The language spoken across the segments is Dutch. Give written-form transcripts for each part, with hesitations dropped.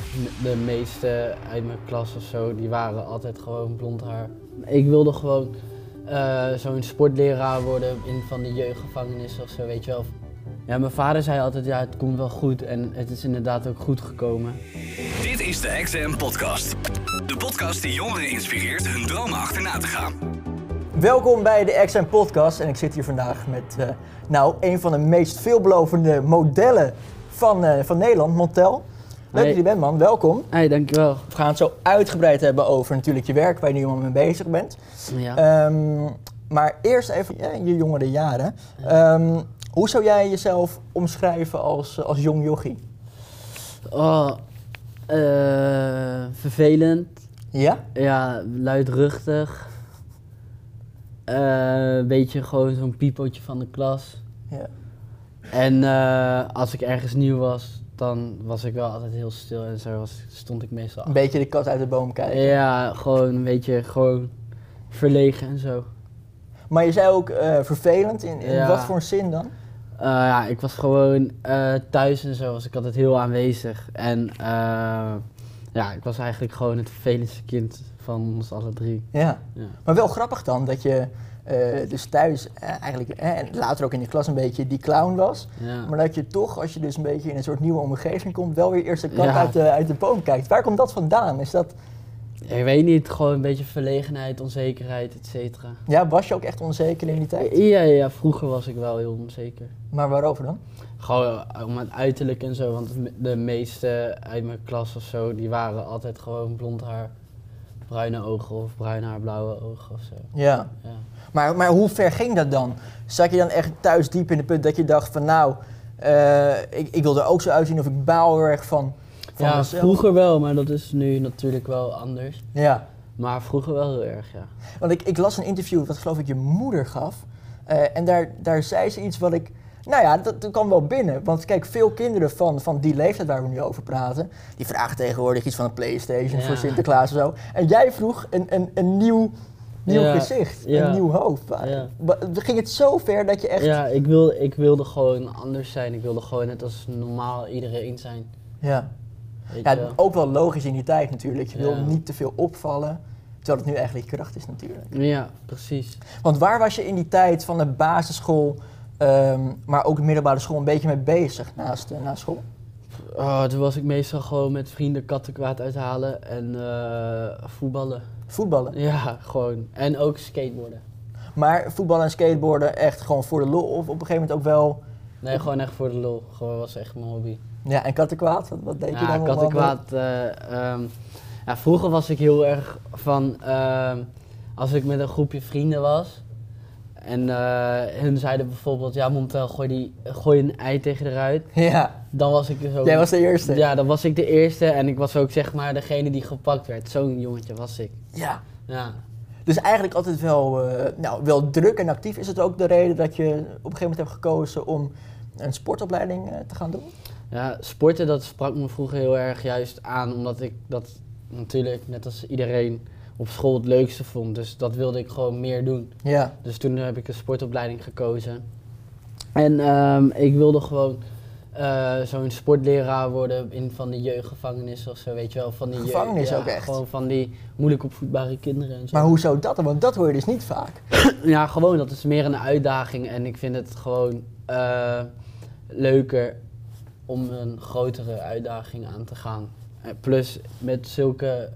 de meeste uit mijn klas of zo, die waren altijd gewoon blond haar. Ik wilde gewoon zo'n sportleraar worden in van de jeugdgevangenissen of zo, weet je wel. Ja, mijn vader zei altijd, ja, het komt wel goed en het is inderdaad ook goed gekomen. Dit is de XM Podcast. De podcast die jongeren inspireert hun dromen achterna te gaan. Welkom bij de XM Podcast en ik zit hier vandaag met een van de meest veelbelovende modellen van Nederland, Montel. Leuk dat je bent, man. Welkom. Hey, dankjewel. We gaan het zo uitgebreid hebben over natuurlijk je werk, waar je nu allemaal mee bezig bent. Ja. Maar eerst even je jongere jaren. Hoe zou jij jezelf omschrijven als jong jochie? Vervelend. Ja? Ja, luidruchtig. Een beetje gewoon zo'n piepeltje van de klas. Ja. En als ik ergens nieuw was, dan was ik wel altijd heel stil en zo stond ik meestal Een beetje de kat uit de boom kijken. Ja, gewoon een beetje gewoon verlegen en zo. Maar je zei ook vervelend, in Ja. wat voor een zin dan? Ja, ik was gewoon thuis en zo was ik altijd heel aanwezig. En ja, ik was eigenlijk gewoon het vervelendste kind van ons alle drie. Ja. Ja. Maar wel grappig dan dat je dus thuis eigenlijk, en later ook in de klas een beetje die clown was. Ja. Maar dat je toch, als je dus een beetje in een soort nieuwe omgeving komt, wel weer eerst de kat Ja. uit de boom kijkt. Waar komt dat vandaan? Is dat, Ik weet niet, gewoon een beetje verlegenheid, onzekerheid, et cetera. ja, was je ook echt onzeker in die tijd? Ja, vroeger was ik wel heel onzeker. Maar waarover dan? Gewoon om het uiterlijk en zo, want de meeste uit mijn klas of zo, die waren altijd gewoon blond haar, bruine ogen of bruin haar, blauwe ogen of zo. Ja. Ja. Maar hoe ver ging dat dan? Zat je dan echt thuis diep in de put dat je dacht van nou, ik wil er ook zo uitzien of ik baal heel erg van Ja, mezelf? vroeger wel, maar dat is nu natuurlijk wel anders. Ja. Maar vroeger wel heel erg, ja. Want ik las een interview wat geloof ik je moeder gaf. En daar zei ze iets wat ik... Nou ja, dat kwam wel binnen. Want kijk, veel kinderen van die leeftijd waar we nu over praten... die vragen tegenwoordig iets van een PlayStation voor Sinterklaas of zo. En jij vroeg een nieuw gezicht, een nieuw hoofd. Ja. Ging het zo ver dat je echt... Ja, ik wilde gewoon anders zijn. Ik wilde gewoon net als normaal iedereen zijn. Ja. Weet Ja, je wel. ook wel logisch in die tijd natuurlijk. Je wil Ja. niet te veel opvallen. Terwijl het nu eigenlijk je kracht is natuurlijk. Ja, precies. Want waar was je in die tijd van de basisschool, maar ook de middelbare school, een beetje mee bezig naast school? Toen was ik meestal gewoon met vrienden kattenkwaad uithalen en voetballen. Voetballen. Ja, gewoon. En ook skateboarden. Maar voetballen en skateboarden echt gewoon voor de lol of op een gegeven moment ook wel... Nee, gewoon echt voor de lol. Gewoon was echt mijn hobby. Ja, en kattenkwaad? Wat deed je dan? Ja, allemaal? kattenkwaad. Ja, vroeger was ik heel erg van, als ik met een groepje vrienden was en hun zeiden bijvoorbeeld, ja Montel, gooi een ei tegen de ruit. Ja, Dan was ik zo... jij was de eerste. Ja, dan was ik de eerste en ik was ook zeg maar degene die gepakt werd. Zo'n jongetje was ik. Ja. Ja. Dus eigenlijk altijd wel druk en actief. Is het ook de reden dat je op een gegeven moment hebt gekozen om een sportopleiding te gaan doen? Ja, sporten dat sprak me vroeger heel erg juist aan, omdat ik dat natuurlijk net als iedereen op school het leukste vond. Dus dat wilde ik gewoon meer doen. Ja. Dus toen heb ik een sportopleiding gekozen. En ik wilde gewoon zo'n sportleraar worden in van de jeugdgevangenissen of zo, weet je wel. Van die Gevangenis ook echt? Gewoon van die moeilijk opvoedbare kinderen en zo. Maar hoe zou dat dan? Want dat hoor je dus niet vaak. Ja, gewoon, dat is meer een uitdaging en ik vind het gewoon leuker om een grotere uitdaging aan te gaan. Plus met zulke,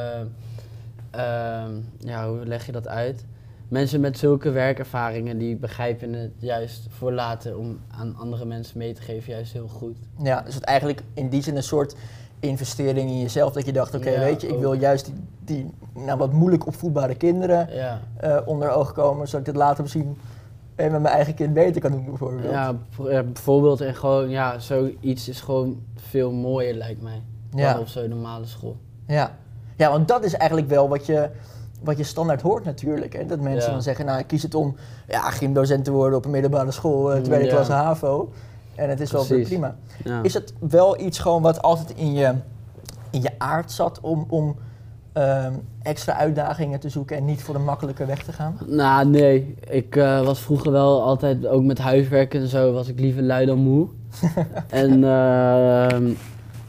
ja, hoe leg je dat uit? Mensen met zulke werkervaringen die begrijpen het juist voor later om aan andere mensen mee te geven juist heel goed. Ja, dus het eigenlijk in die zin een soort investering in jezelf. Dat je dacht, oké, Ja, weet je, ik ook. wil juist die wat moeilijk opvoedbare kinderen Ja, onder ogen komen. Zodat ik dit later misschien met mijn eigen kind beter kan doen bijvoorbeeld. ja, bijvoorbeeld en gewoon, ja, zoiets is gewoon veel mooier lijkt mij. Ja. Dan op zo'n normale school. Ja. Ja, want dat is eigenlijk wel wat je standaard hoort natuurlijk. Hè? Dat mensen Ja. dan zeggen, nou ik kies het om gymdocent te worden op een middelbare school, tweede Ja. klas HAVO. En het is wel weer Precies. prima. Ja. Is het wel iets gewoon wat altijd in je aard zat om extra uitdagingen te zoeken en niet voor de makkelijke weg te gaan? Nou, nee. Ik was vroeger wel altijd, ook met huiswerk en zo, was ik liever lui dan moe. En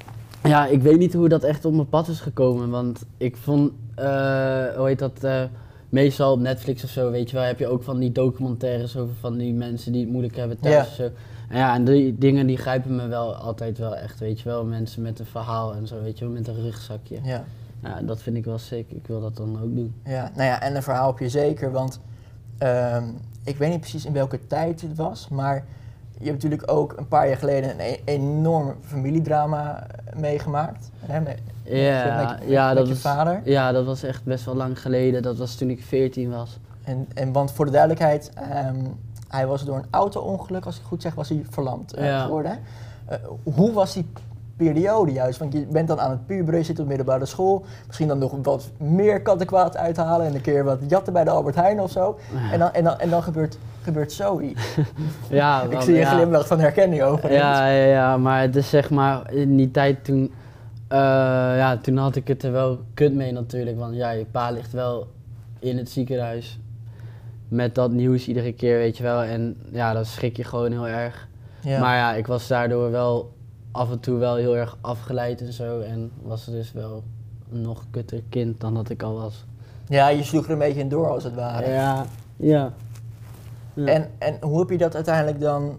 Ja, ik weet niet hoe dat echt op mijn pad is gekomen, want ik vond, hoe heet dat, meestal op Netflix of zo, weet je wel, heb je ook van die documentaires over van die mensen die het moeilijk hebben thuis of zo. En ja, en die dingen die grijpen me wel altijd wel echt, weet je wel, mensen met een verhaal en zo, weet je wel, met een rugzakje. Ja. Ja, dat vind ik wel sick, ik wil dat dan ook doen. Ja, nou ja, en een verhaal heb je zeker, want ik weet niet precies in welke tijd het was, maar je hebt natuurlijk ook een paar jaar geleden een enorm familiedrama meegemaakt. Hè, met je vader. Ja, dat was echt best wel lang geleden. Dat was toen ik 14 was. En want voor de duidelijkheid, hij was door een auto-ongeluk, als ik goed zeg, was hij verlamd geworden. Hoe was die periode juist? Want je bent dan aan het puberen, je zit op middelbare school. Misschien dan nog wat meer kattenkwaad uithalen en een keer wat jatten bij de Albert Heijn of zo. En dan gebeurt zoiets. Ja, ik zie je glimlach van herkenning over. Ja, maar het is zeg maar in die tijd toen, toen had ik het er wel kut mee natuurlijk. Want ja, je pa ligt wel in het ziekenhuis met dat nieuws iedere keer, weet je wel. En ja, dan schrik je gewoon heel erg. Ja. Maar ja, ik was daardoor wel af en toe wel heel erg afgeleid en zo. En was er dus wel een nog kutter kind dan dat ik al was. Ja, je sloeg er een beetje in door als het ware. Ja. En hoe heb je dat uiteindelijk dan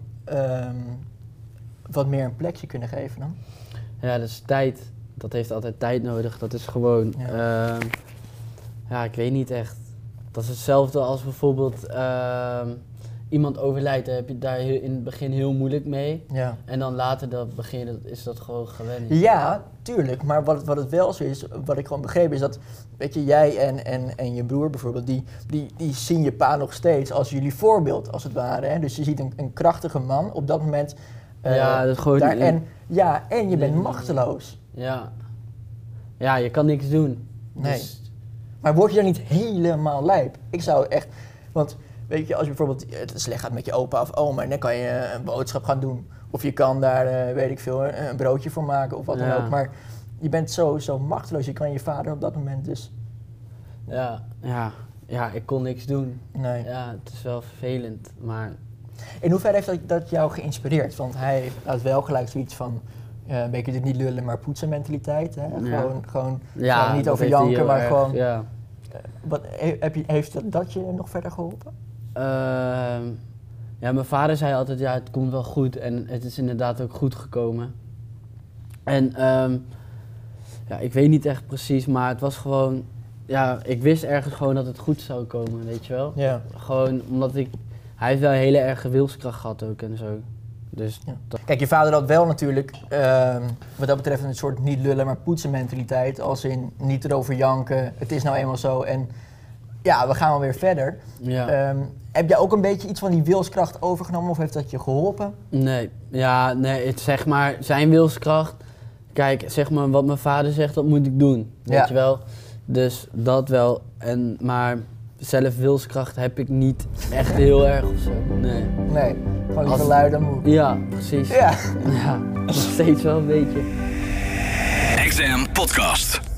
wat meer een plekje kunnen geven dan? Ja, dat is tijd. Dat heeft altijd tijd nodig. Dat is gewoon, ik weet niet echt. Dat is hetzelfde als bijvoorbeeld iemand overlijdt. Daar heb je daar in het begin heel moeilijk mee. Ja. En dan later is dat gewoon gewend. Ja, tuurlijk. Maar wat het wel zo is, wat ik gewoon begreep is dat, weet je, jij en je broer bijvoorbeeld, die zien je pa nog steeds als jullie voorbeeld, als het ware. Hè? Dus je ziet een krachtige man op dat moment. Dat is gewoon... En je bent machteloos. Ja, je kan niks doen. Nee. Dus... Maar word je dan niet helemaal lijp? Ik zou echt... Want weet je, als je bijvoorbeeld het slecht gaat met je opa of oma, dan kan je een boodschap gaan doen. Of je kan daar, weet ik veel, een broodje voor maken of wat dan ook. Maar je bent zo machteloos. Je kan je vader op dat moment dus... Ja, ik kon niks doen. Nee. Ja, het is wel vervelend, maar... In hoeverre heeft dat jou geïnspireerd? Want hij had wel gelijk zoiets van... een beetje de niet lullen, maar poetsen mentaliteit. Hè? Gewoon niet over janken, maar gewoon... Ja. Heeft dat je nog verder geholpen? Mijn vader zei altijd, het komt wel goed. En het is inderdaad ook goed gekomen. En ik weet niet echt precies, maar het was gewoon... Ja, ik wist ergens gewoon dat het goed zou komen, weet je wel? Ja. Gewoon omdat hij heeft wel een hele erge wilskracht gehad ook en zo. Dus Kijk, je vader had wel natuurlijk, wat dat betreft, een soort niet lullen, maar poetsen mentaliteit. Als in niet erover janken, het is nou eenmaal zo en ja, we gaan wel weer verder. Ja. Heb jij ook een beetje iets van die wilskracht overgenomen of heeft dat je geholpen? Nee, het zeg maar zijn wilskracht. Kijk, zeg maar wat mijn vader zegt, dat moet ik doen, weet je wel. Dus dat wel, maar zelf wilskracht heb ik niet echt heel erg of zo, Nee, gewoon liever lui dan moe. Ja, precies. Ja, nog steeds wel een beetje. XM Podcast.